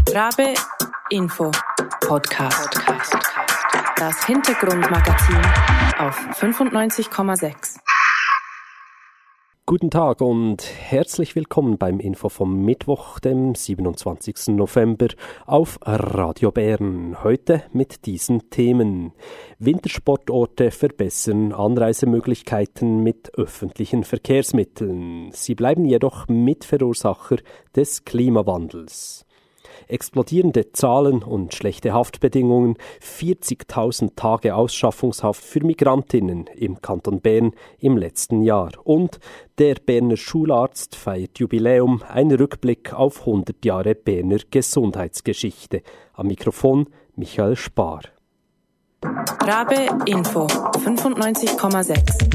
Rabe Info Podcast. Das Hintergrundmagazin auf 95,6. Guten Tag und herzlich willkommen beim Info vom Mittwoch, dem 27. November auf Radio Bern. Heute mit diesen Themen. Wintersportorte verbessern Anreisemöglichkeiten mit öffentlichen Verkehrsmitteln. Sie bleiben jedoch Mitverursacher des Klimawandels. Explodierende Zahlen und schlechte Haftbedingungen, 40.000 Tage Ausschaffungshaft für Migrantinnen im Kanton Bern im letzten Jahr. Und der Berner Schularzt feiert Jubiläum, ein Rückblick auf 100 Jahre Berner Gesundheitsgeschichte. Am Mikrofon Michael Spar. Rabe Info 95,6.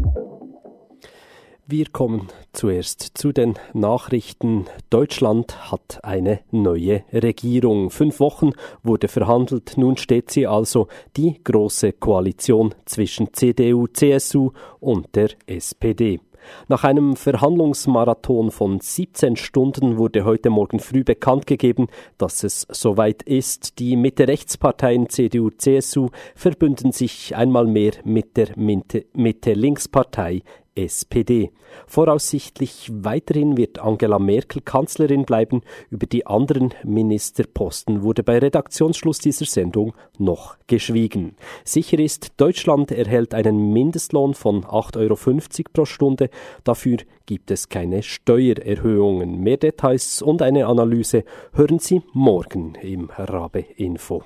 Wir kommen zuerst zu den Nachrichten. Deutschland hat eine neue Regierung. 5 Wochen wurde verhandelt. Nun steht sie also, die große Koalition zwischen CDU, CSU und der SPD. Nach einem Verhandlungsmarathon von 17 Stunden wurde heute Morgen früh bekannt gegeben, dass es soweit ist. Die Mitte-Rechts-Parteien CDU, CSU verbünden sich einmal mehr mit der Mitte-Links-Partei SPD. Voraussichtlich weiterhin wird Angela Merkel Kanzlerin bleiben. Über die anderen Ministerposten wurde bei Redaktionsschluss dieser Sendung noch geschwiegen. Sicher ist, Deutschland erhält einen Mindestlohn von 8,50 € pro Stunde. Dafür gibt es keine Steuererhöhungen. Mehr Details und eine Analyse hören Sie morgen im Rabe Info.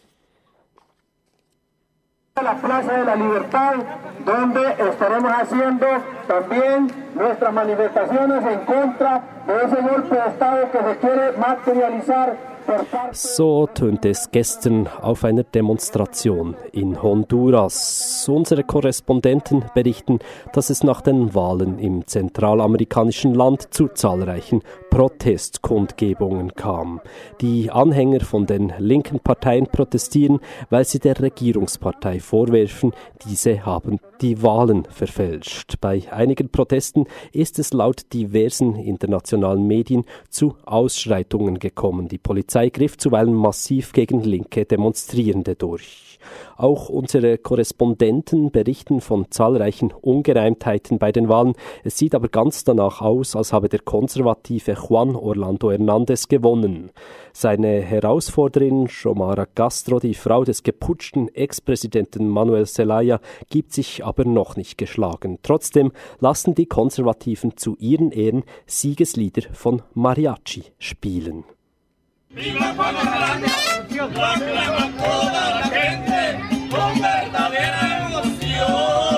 La Plaza de la Libertad, donde estaremos haciendo también nuestras manifestaciones en contra de ese golpe de Estado que se quiere materializar. So tönte es gestern auf einer Demonstration in Honduras. Unsere Korrespondenten berichten, dass es nach den Wahlen im zentralamerikanischen Land zu zahlreichen Protestkundgebungen kam. Die Anhänger von den linken Parteien protestieren, weil sie der Regierungspartei vorwerfen, diese haben die Wahlen verfälscht. Bei einigen Protesten ist es laut diversen internationalen Medien zu Ausschreitungen gekommen. Die Polizei griff zuweilen massiv gegen linke Demonstrierende durch. Auch unsere Korrespondenten berichten von zahlreichen Ungereimtheiten bei den Wahlen. Es sieht aber ganz danach aus, als habe der konservative Juan Orlando Hernández gewonnen. Seine Herausforderin Xiomara Castro, die Frau des geputschten Ex-Präsidenten Manuel Zelaya, gibt sich aber noch nicht geschlagen. Trotzdem lassen die Konservativen zu ihren Ehren Siegeslieder von Mariachi spielen. ¡Viva Juan Orlando! ¡Lo aclama toda la gente con verdadera emoción!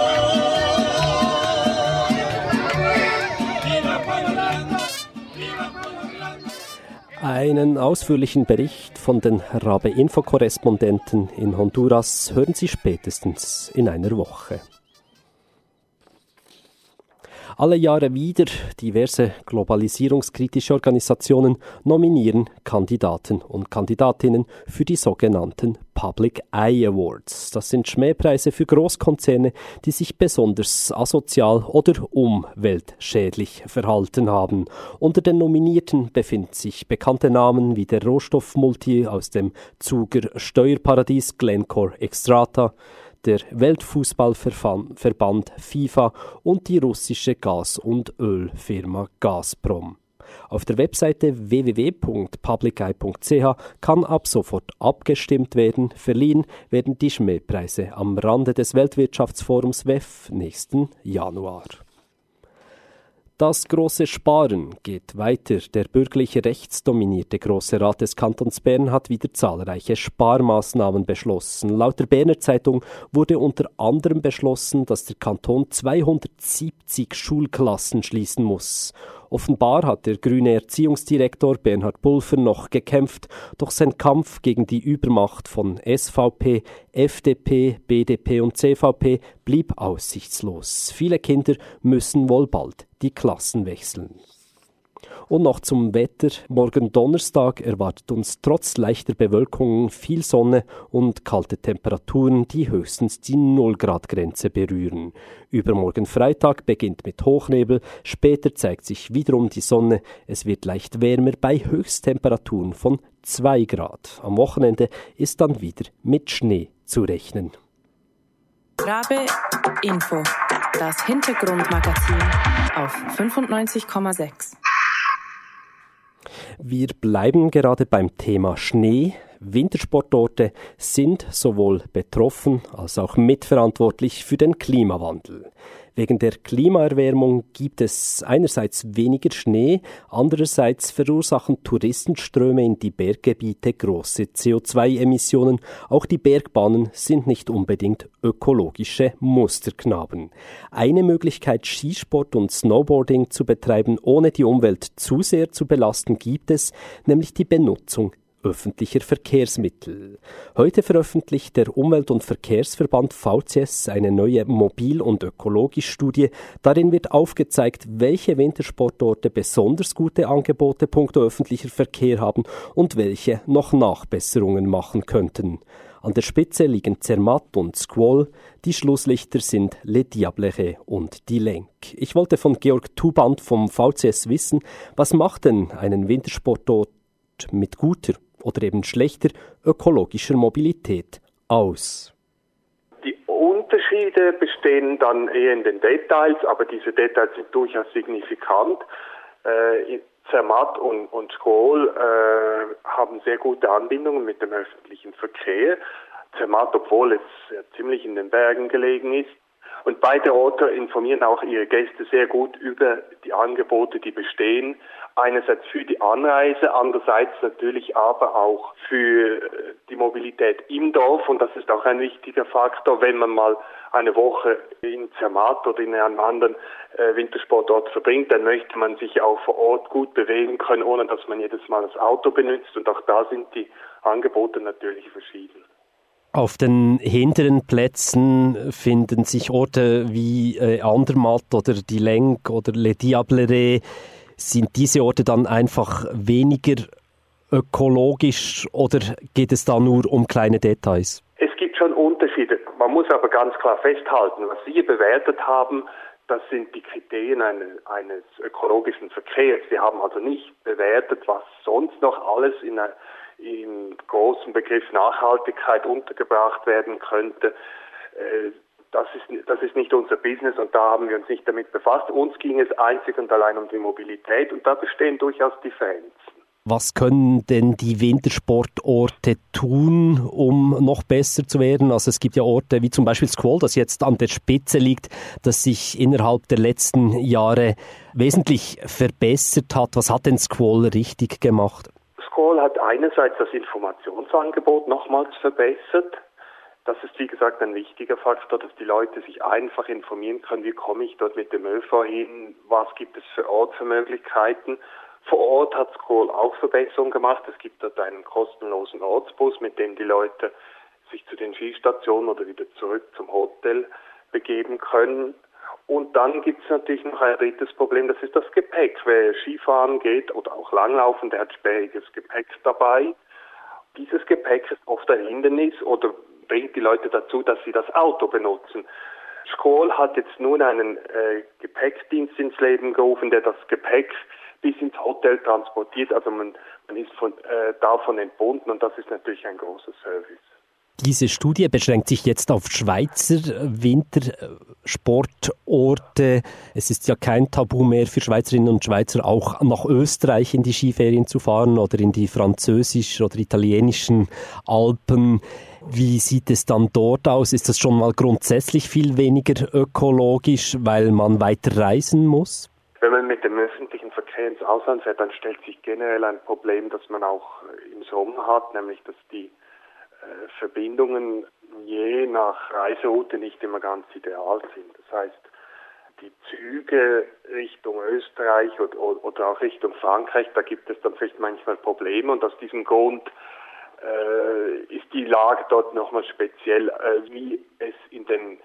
¡Viva Juan Orlando! ¡Viva Juan Orlando! Einen ausführlichen Bericht von den Rabe-Info-Korrespondenten in Honduras hören Sie spätestens in einer Woche. Alle Jahre wieder diverse globalisierungskritische Organisationen nominieren Kandidaten und Kandidatinnen für die sogenannten Public Eye Awards. Das sind Schmähpreise für Großkonzerne, die sich besonders asozial oder umweltschädlich verhalten haben. Unter den Nominierten befinden sich bekannte Namen wie der Rohstoffmulti aus dem Zuger Steuerparadies Glencore Xstrata, der Weltfußballverband FIFA und die russische Gas- und Ölfirma Gazprom. Auf der Webseite www.publiceye.ch kann ab sofort abgestimmt werden. Verliehen werden die Schmähpreise am Rande des Weltwirtschaftsforums WEF nächsten Januar. Das große Sparen geht weiter. Der bürgerlich rechtsdominierte Grosse Rat des Kantons Bern hat wieder zahlreiche Sparmaßnahmen beschlossen. Laut der Berner Zeitung wurde unter anderem beschlossen, dass der Kanton 270 Schulklassen schließen muss. Offenbar hat der grüne Erziehungsdirektor Bernhard Pulver noch gekämpft, doch sein Kampf gegen die Übermacht von SVP, FDP, BDP und CVP blieb aussichtslos. Viele Kinder müssen wohl bald die Klassen wechseln. Und noch zum Wetter. Morgen Donnerstag erwartet uns trotz leichter Bewölkung viel Sonne und kalte Temperaturen, die höchstens die 0-Grad-Grenze berühren. Übermorgen Freitag beginnt mit Hochnebel, später zeigt sich wiederum die Sonne. Es wird leicht wärmer bei Höchsttemperaturen von 2 Grad. Am Wochenende ist dann wieder mit Schnee zu rechnen. Rabe Info, das Hintergrundmagazin auf 95,6. Wir bleiben gerade beim Thema Schnee. Wintersportorte sind sowohl betroffen als auch mitverantwortlich für den Klimawandel. Wegen der Klimaerwärmung gibt es einerseits weniger Schnee, andererseits verursachen Touristenströme in die Berggebiete große CO2-Emissionen. Auch die Bergbahnen sind nicht unbedingt ökologische Musterknaben. Eine Möglichkeit, Skisport und Snowboarding zu betreiben, ohne die Umwelt zu sehr zu belasten, gibt es, nämlich die Benutzung öffentlicher Verkehrsmittel. Heute veröffentlicht der Umwelt- und Verkehrsverband VCS eine neue Mobil- und Ökologie-Studie. Darin wird aufgezeigt, welche Wintersportorte besonders gute Angebote punkto öffentlicher Verkehr haben und welche noch Nachbesserungen machen könnten. An der Spitze liegen Zermatt und Squall, die Schlusslichter sind Les Diableret und die Lenk. Ich wollte von Georg Tuband vom VCS wissen, was macht denn einen Wintersportort mit guter oder eben schlechter ökologischer Mobilität aus? Die Unterschiede bestehen dann eher in den Details, aber diese Details sind durchaus signifikant. Zermatt und Squall haben sehr gute Anbindungen mit dem öffentlichen Verkehr. Zermatt, obwohl es ziemlich in den Bergen gelegen ist. Und beide Orte informieren auch ihre Gäste sehr gut über die Angebote, die bestehen. Einerseits für die Anreise, andererseits natürlich aber auch für die Mobilität im Dorf. Und das ist auch ein wichtiger Faktor, wenn man mal eine Woche in Zermatt oder in einem anderen Wintersportort verbringt, dann möchte man sich auch vor Ort gut bewegen können, ohne dass man jedes Mal das Auto benutzt. Und auch da sind die Angebote natürlich verschieden. Auf den hinteren Plätzen finden sich Orte wie Andermatt oder die Lenk oder Les Diableret. Sind diese Orte dann einfach weniger ökologisch oder geht es da nur um kleine Details? Es gibt schon Unterschiede. Man muss aber ganz klar festhalten, was Sie bewertet haben, das sind die Kriterien eines ökologischen Verkehrs. Sie haben also nicht bewertet, was sonst noch alles im großen Begriff Nachhaltigkeit untergebracht werden könnte. Das ist nicht unser Business und da haben wir uns nicht damit befasst. Uns ging es einzig und allein um die Mobilität und da bestehen durchaus Differenzen. Was können denn die Wintersportorte tun, um noch besser zu werden? Also es gibt ja Orte wie zum Beispiel Squall, das jetzt an der Spitze liegt, das sich innerhalb der letzten Jahre wesentlich verbessert hat. Was hat denn Squall richtig gemacht? Squall hat einerseits das Informationsangebot nochmals verbessert. Das ist, wie gesagt, ein wichtiger Faktor, dass die Leute sich einfach informieren können, wie komme ich dort mit dem ÖV hin, was gibt es für Ort für Möglichkeiten. Vor Ort hat Squall auch Verbesserungen gemacht. Es gibt dort einen kostenlosen Ortsbus, mit dem die Leute sich zu den Skistationen oder wieder zurück zum Hotel begeben können. Und dann gibt es natürlich noch ein drittes Problem, das ist das Gepäck. Wer Skifahren geht oder auch Langlaufen, der hat sperriges Gepäck dabei. Dieses Gepäck ist oft ein Hindernis oder bringt die Leute dazu, dass sie das Auto benutzen. Squall hat jetzt nun einen Gepäckdienst ins Leben gerufen, der das Gepäck bis ins Hotel transportiert. Also man ist davon entbunden und das ist natürlich ein großer Service. Diese Studie beschränkt sich jetzt auf Schweizer Wintersportorte. Es ist ja kein Tabu mehr für Schweizerinnen und Schweizer, auch nach Österreich in die Skiferien zu fahren oder in die französischen oder italienischen Alpen. Wie sieht es dann dort aus? Ist das schon mal grundsätzlich viel weniger ökologisch, weil man weiter reisen muss? Wenn man mit dem öffentlichen Verkehr ins Ausland fährt, dann stellt sich generell ein Problem, das man auch im Sommer hat, nämlich dass die Verbindungen je nach Reiseroute nicht immer ganz ideal sind. Das heißt, die Züge Richtung Österreich oder auch Richtung Frankreich, da gibt es dann vielleicht manchmal Probleme und aus diesem Grund ist die Lage dort nochmal speziell, wie es in den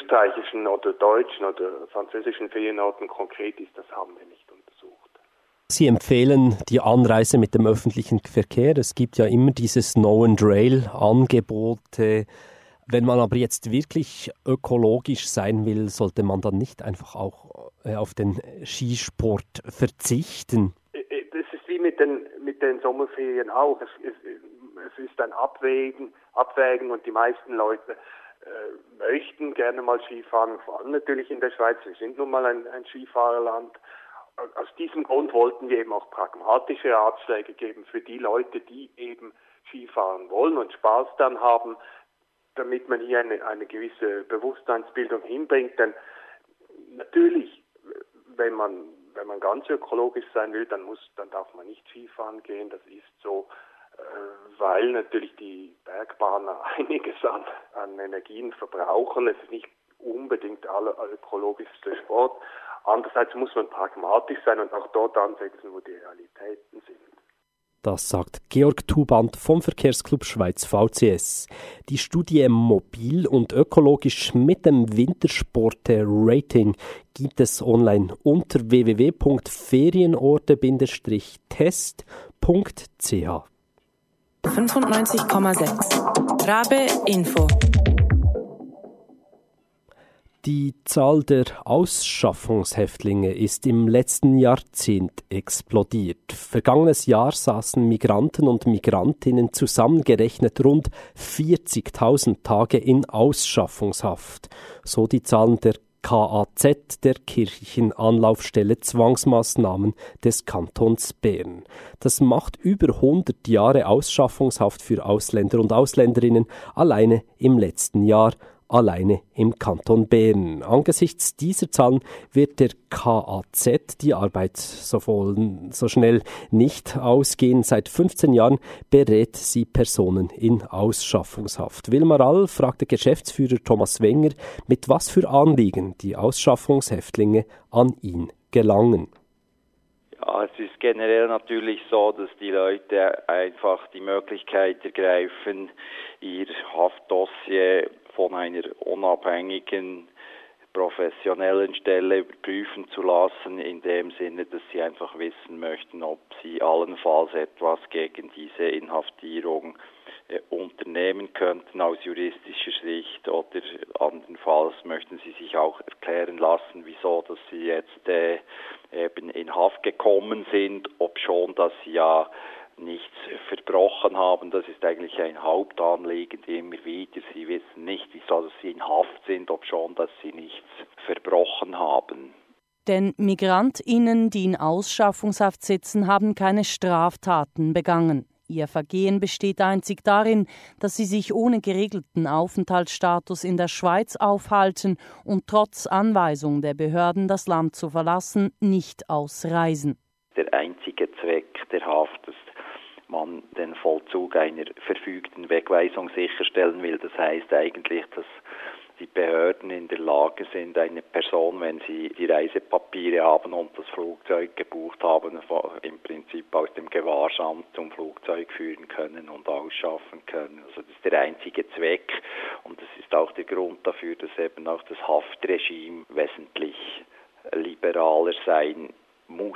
österreichischen oder deutschen oder französischen Ferienorten konkret ist, das haben wir nicht untersucht. Sie empfehlen die Anreise mit dem öffentlichen Verkehr. Es gibt ja immer diese Snow-and-Rail-Angebote. Wenn man aber jetzt wirklich ökologisch sein will, sollte man dann nicht einfach auch auf den Skisport verzichten? Das ist wie mit den Sommerferien auch. Es ist ein Abwägen und die meisten Leute möchten gerne mal Skifahren, vor allem natürlich in der Schweiz. Wir sind nun mal ein Skifahrerland. Aus diesem Grund wollten wir eben auch pragmatische Ratschläge geben für die Leute, die eben Skifahren wollen und Spaß dann haben, damit man hier eine gewisse Bewusstseinsbildung hinbringt. Denn natürlich, wenn man ganz ökologisch sein will, dann darf man nicht Skifahren gehen. Das ist so, weil natürlich die Bergbahner einiges an Energien verbrauchen. Es ist nicht unbedingt der ökologischste Sport. Andererseits muss man pragmatisch sein und auch dort ansetzen, wo die Realitäten sind. Das sagt Georg Thuband vom Verkehrsclub Schweiz VCS. Die Studie Mobil und ökologisch mit dem Wintersport-Rating gibt es online unter www.ferienorte-test.ch. 95,6 Rabe Info. Die Zahl der Ausschaffungshäftlinge ist im letzten Jahrzehnt explodiert. Vergangenes Jahr saßen Migranten und Migrantinnen zusammengerechnet rund 40.000 Tage in Ausschaffungshaft. So die Zahlen der KAZ, der Kirchenanlaufstelle Zwangsmaßnahmen des Kantons Bern. Das macht über 100 Jahre Ausschaffungshaft für Ausländer und Ausländerinnen alleine im letzten Jahr. Alleine im Kanton Bern. Angesichts dieser Zahlen wird der KAZ die Arbeit so schnell nicht ausgehen. Seit 15 Jahren berät sie Personen in Ausschaffungshaft. Wilmar All fragte Geschäftsführer Thomas Wenger, mit was für Anliegen die Ausschaffungshäftlinge an ihn gelangen. Ja, es ist generell natürlich so, dass die Leute einfach die Möglichkeit ergreifen, ihr Haftdossier von einer unabhängigen, professionellen Stelle überprüfen zu lassen, in dem Sinne, dass sie einfach wissen möchten, ob sie allenfalls etwas gegen diese Inhaftierung unternehmen könnten aus juristischer Sicht, oder andernfalls möchten sie sich auch erklären lassen, wieso dass sie jetzt eben in Haft gekommen sind, obschon dass sie ja nichts verbrochen haben. Das ist eigentlich ein Hauptanliegen immer wieder. Sie wissen nicht, wieso dass sie in Haft sind, obschon dass sie nichts verbrochen haben. Denn MigrantInnen, die in Ausschaffungshaft sitzen, haben keine Straftaten begangen. Ihr Vergehen besteht einzig darin, dass sie sich ohne geregelten Aufenthaltsstatus in der Schweiz aufhalten und trotz Anweisung der Behörden, das Land zu verlassen, nicht ausreisen. Der einzige Zweck der Haft ist, man den Vollzug einer verfügten Wegweisung sicherstellen will. Das heißt eigentlich, dass die Behörden in der Lage sind, eine Person, wenn sie die Reisepapiere haben und das Flugzeug gebucht haben, im Prinzip aus dem Gewahrsam zum Flugzeug führen können und ausschaffen können. Also das ist der einzige Zweck und das ist auch der Grund dafür, dass eben auch das Haftregime wesentlich liberaler sein muss.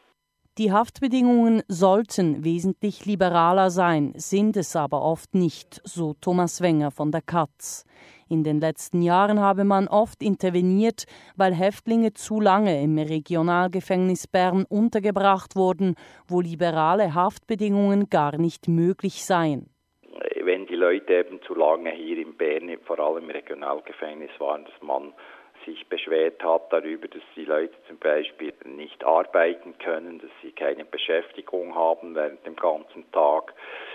Die Haftbedingungen sollten wesentlich liberaler sein, sind es aber oft nicht, so Thomas Wenger von der Katz. In den letzten Jahren habe man oft interveniert, weil Häftlinge zu lange im Regionalgefängnis Bern untergebracht wurden, wo liberale Haftbedingungen gar nicht möglich seien. Wenn die Leute eben zu lange hier in Bern, vor allem im Regionalgefängnis waren, dass man sich beschwert hat darüber, dass die Leute zum Beispiel nicht arbeiten können, dass sie keine Beschäftigung haben während dem ganzen Tag.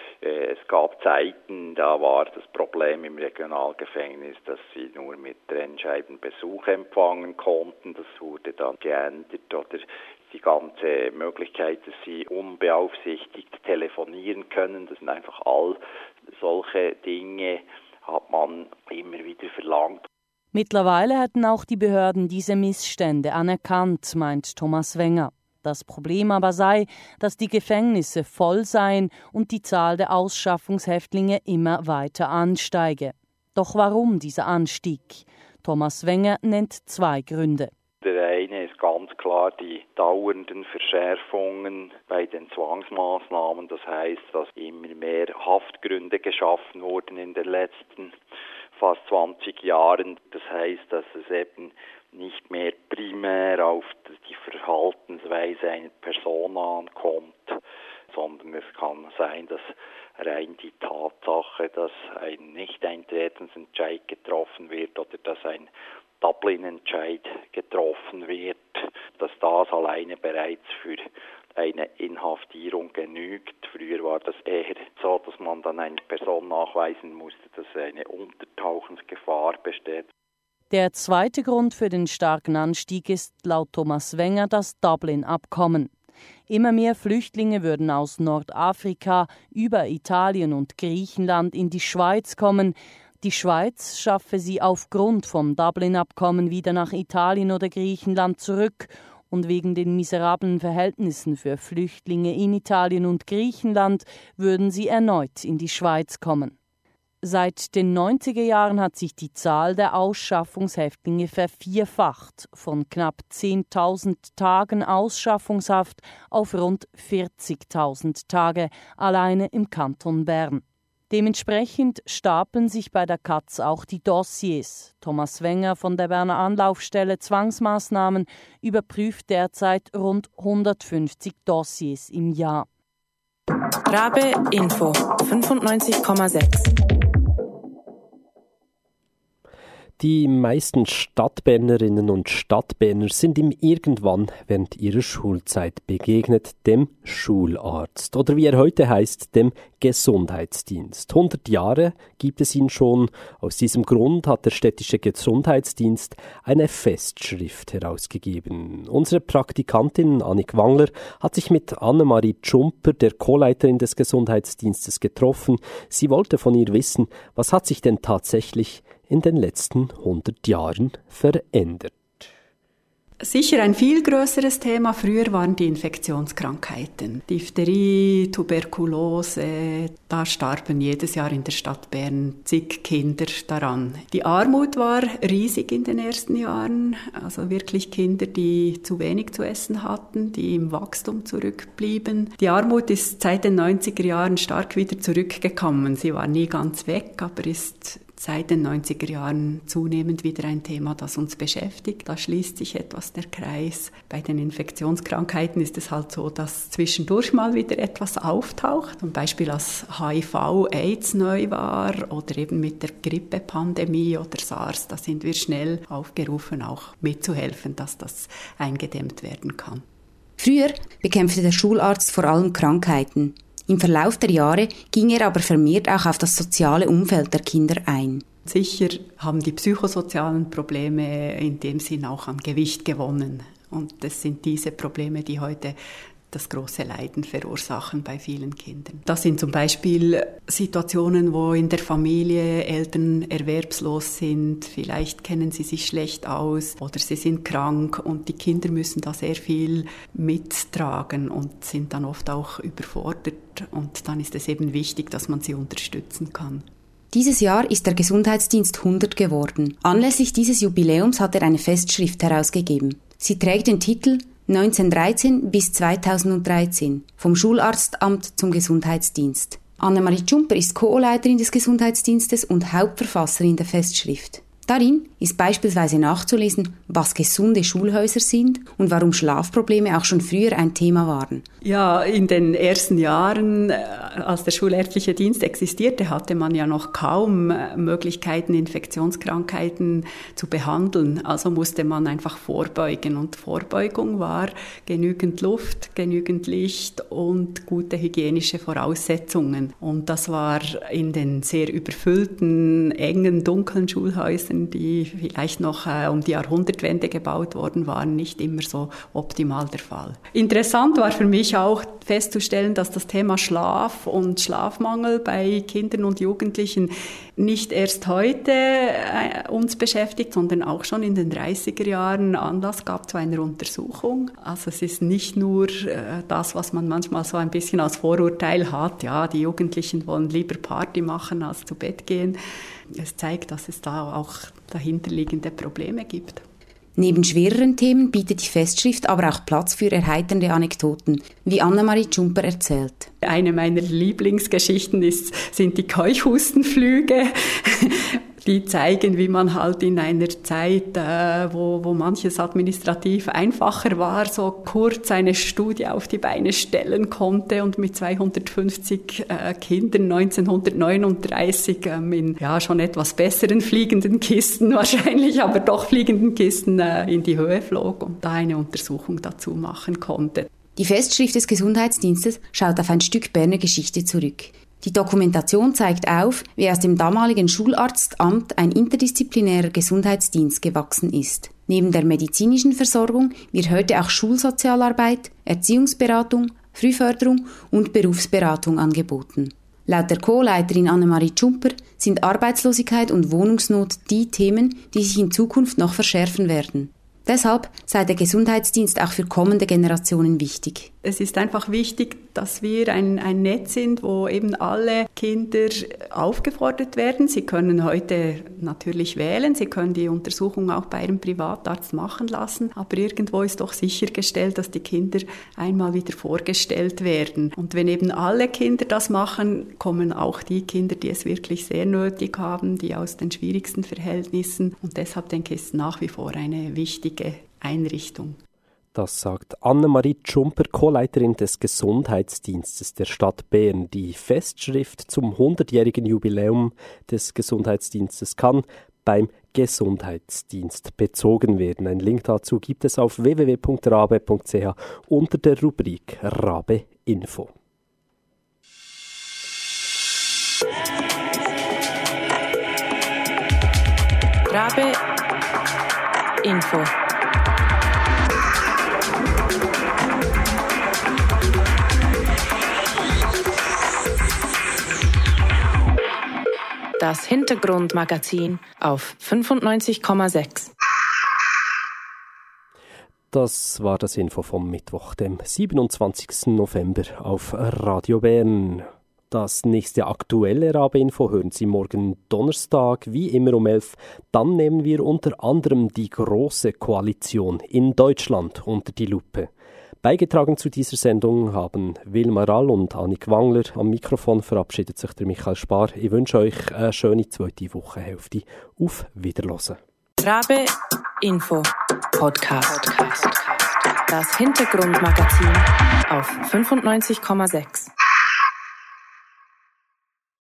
Es gab Zeiten, da war das Problem im Regionalgefängnis, dass sie nur mit Trennscheibenbesuch empfangen konnten. Das wurde dann geändert. Oder die ganze Möglichkeit, dass sie unbeaufsichtigt telefonieren können. Das sind einfach all solche Dinge, hat man immer wieder verlangt. Mittlerweile hätten auch die Behörden diese Missstände anerkannt, meint Thomas Wenger. Das Problem aber sei, dass die Gefängnisse voll seien und die Zahl der Ausschaffungshäftlinge immer weiter ansteige. Doch warum dieser Anstieg? Thomas Wenger nennt zwei Gründe. Der eine ist ganz klar klar die dauernden Verschärfungen bei den Zwangsmaßnahmen. Das heißt, dass immer mehr Haftgründe geschaffen wurden in den letzten fast 20 Jahren. Das heißt, dass es eben nicht mehr primär auf die Verhaltensweise einer Person ankommt, sondern es kann sein, dass rein die Tatsache, dass ein Nicht-Eintretensentscheid getroffen wird oder dass ein Dublin-Entscheid getroffen wird, dass das alleine bereits für eine Inhaftierung genügt. Früher war das eher so, dass man dann eine Person nachweisen musste, dass eine Untertauchensgefahr besteht. Der zweite Grund für den starken Anstieg ist laut Thomas Wenger das Dublin-Abkommen. Immer mehr Flüchtlinge würden aus Nordafrika über Italien und Griechenland in die Schweiz kommen. Die Schweiz schaffe sie aufgrund vom Dublin-Abkommen wieder nach Italien oder Griechenland zurück und wegen den miserablen Verhältnissen für Flüchtlinge in Italien und Griechenland würden sie erneut in die Schweiz kommen. Seit den 90er Jahren hat sich die Zahl der Ausschaffungshäftlinge vervierfacht, von knapp 10.000 Tagen Ausschaffungshaft auf rund 40.000 Tage alleine im Kanton Bern. Dementsprechend stapeln sich bei der Katz auch die Dossiers. Thomas Wenger von der Berner Anlaufstelle Zwangsmaßnahmen überprüft derzeit rund 150 Dossiers im Jahr. Rabe Info 95,6. Die meisten Stadtbernerinnen und Stadtberner sind ihm irgendwann während ihrer Schulzeit begegnet, dem Schularzt oder wie er heute heißt, dem Gesundheitsdienst. 100 Jahre gibt es ihn schon. Aus diesem Grund hat der städtische Gesundheitsdienst eine Festschrift herausgegeben. Unsere Praktikantin Annik Wangler hat sich mit Annemarie Tschumper, der Co-Leiterin des Gesundheitsdienstes, getroffen. Sie wollte von ihr wissen, was hat sich denn tatsächlich in den letzten 100 Jahren verändert. Sicher ein viel größeres Thema. Früher waren die Infektionskrankheiten. Diphtherie, Tuberkulose, da starben jedes Jahr in der Stadt Bern zig Kinder daran. Die Armut war riesig in den ersten Jahren. Also wirklich Kinder, die zu wenig zu essen hatten, die im Wachstum zurückblieben. Die Armut ist seit den 90er Jahren stark wieder zurückgekommen. Sie war nie ganz weg, aber ist seit den 90er Jahren zunehmend wieder ein Thema, das uns beschäftigt. Da schließt sich etwas der Kreis. Bei den Infektionskrankheiten ist es halt so, dass zwischendurch mal wieder etwas auftaucht. Zum Beispiel als HIV-AIDS neu war oder eben mit der Grippepandemie oder SARS. Da sind wir schnell aufgerufen, auch mitzuhelfen, dass das eingedämmt werden kann. Früher bekämpfte der Schularzt vor allem Krankheiten. Im Verlauf der Jahre ging er aber vermehrt auch auf das soziale Umfeld der Kinder ein. Sicher haben die psychosozialen Probleme in dem Sinn auch an Gewicht gewonnen. Und das sind diese Probleme, die heute das große Leiden verursachen bei vielen Kindern. Das sind zum Beispiel Situationen, wo in der Familie Eltern erwerbslos sind, vielleicht kennen sie sich schlecht aus oder sie sind krank und die Kinder müssen da sehr viel mittragen und sind dann oft auch überfordert und dann ist es eben wichtig, dass man sie unterstützen kann. Dieses Jahr ist der Gesundheitsdienst 100 geworden. Anlässlich dieses Jubiläums hat er eine Festschrift herausgegeben. Sie trägt den Titel 1913 bis 2013, vom Schularztamt zum Gesundheitsdienst. Annemarie Tschumper ist Co-Leiterin des Gesundheitsdienstes und Hauptverfasserin der Festschrift. Darin ist beispielsweise nachzulesen, was gesunde Schulhäuser sind und warum Schlafprobleme auch schon früher ein Thema waren. Ja, in den ersten Jahren, als der schulärztliche Dienst existierte, hatte man ja noch kaum Möglichkeiten, Infektionskrankheiten zu behandeln. Also musste man einfach vorbeugen. Und Vorbeugung war genügend Luft, genügend Licht und gute hygienische Voraussetzungen. Und das war in den sehr überfüllten, engen, dunklen Schulhäusern, die vielleicht noch um die Jahrhundertwende gebaut worden waren, nicht immer so optimal der Fall. Interessant war für mich auch festzustellen, dass das Thema Schlaf und Schlafmangel bei Kindern und Jugendlichen nicht erst heute uns beschäftigt, sondern auch schon in den 30er Jahren Anlass gab zu einer Untersuchung. Also es ist nicht nur das, was man manchmal so ein bisschen als Vorurteil hat, ja, die Jugendlichen wollen lieber Party machen als zu Bett gehen. Es zeigt, dass es da auch dahinterliegende Probleme gibt. Neben schwereren Themen bietet die Festschrift aber auch Platz für erheiternde Anekdoten, wie Annemarie Tschumper erzählt. Eine meiner Lieblingsgeschichten sind die Keuchhustenflüge. Die zeigen, wie man halt in einer Zeit, wo manches administrativ einfacher war, so kurz eine Studie auf die Beine stellen konnte und mit 250 Kindern 1939 in schon etwas besseren fliegenden Kisten wahrscheinlich, aber doch fliegenden Kisten in die Höhe flog und da eine Untersuchung dazu machen konnte. Die Festschrift des Gesundheitsdienstes schaut auf ein Stück Berner Geschichte zurück. Die Dokumentation zeigt auf, wie aus dem damaligen Schularztamt ein interdisziplinärer Gesundheitsdienst gewachsen ist. Neben der medizinischen Versorgung wird heute auch Schulsozialarbeit, Erziehungsberatung, Frühförderung und Berufsberatung angeboten. Laut der Co-Leiterin Annemarie Tschumper sind Arbeitslosigkeit und Wohnungsnot die Themen, die sich in Zukunft noch verschärfen werden. Deshalb sei der Gesundheitsdienst auch für kommende Generationen wichtig. Es ist einfach wichtig, dass wir ein Netz sind, wo eben alle Kinder aufgefordert werden. Sie können heute natürlich wählen, sie können die Untersuchung auch bei einem Privatarzt machen lassen, aber irgendwo ist doch sichergestellt, dass die Kinder einmal wieder vorgestellt werden. Und wenn eben alle Kinder das machen, kommen auch die Kinder, die es wirklich sehr nötig haben, die aus den schwierigsten Verhältnissen. Und deshalb denke ich, ist nach wie vor eine wichtige Einrichtung. Das sagt Annemarie Tschumper, Co-Leiterin des Gesundheitsdienstes der Stadt Bern. Die Festschrift zum 100-jährigen Jubiläum des Gesundheitsdienstes kann beim Gesundheitsdienst bezogen werden. Ein Link dazu gibt es auf www.rabe.ch unter der Rubrik Rabe Info. Rabe Info. Das Hintergrundmagazin auf 95,6. Das war das Info vom Mittwoch, dem 27. November auf Radio Bern. Das nächste aktuelle Rabe-Info hören Sie morgen Donnerstag, wie immer um 11. Dann nehmen wir unter anderem die Große Koalition in Deutschland unter die Lupe. Beigetragen zu dieser Sendung haben Wilma Rall und Annik Wangler. Am Mikrofon verabschiedet sich der Michael Spar. Ich wünsche euch eine schöne zweite Wochenhälfte. Auf Wiederhören. Rabe Info Podcast. Das Hintergrundmagazin auf 95,6.